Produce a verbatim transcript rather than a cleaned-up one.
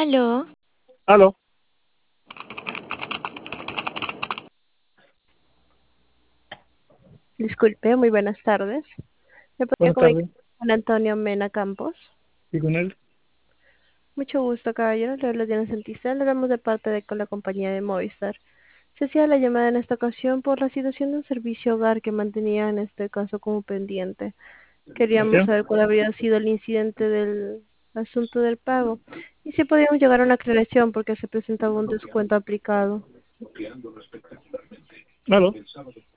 Aló, Aló, Disculpe, muy buenas tardes. ¿Me podría buenas comunicar tardes. con Antonio Mena Campos? ¿Y con él? Mucho gusto, caballero. Le hablo Diana Santistán. Le hablamos de parte de con la compañía de Movistar. Se hacía la llamada en esta ocasión por la situación de un servicio hogar que mantenía en este caso como pendiente. Queríamos ¿Ya? saber cuál habría sido el incidente del asunto del pago y si podíamos llegar a una aclaración porque se presentaba un descuento aplicado. Aló.